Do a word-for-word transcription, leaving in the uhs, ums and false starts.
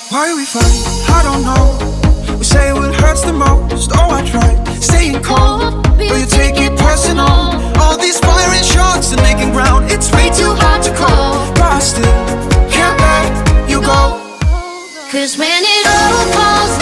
Why we fight? I don't know. We say what hurts the most. Oh, I tried staying cold, but you take it personal. All these firing shots and making ground, it's way too hard to call. But I still can't let you go. Cause when it all falls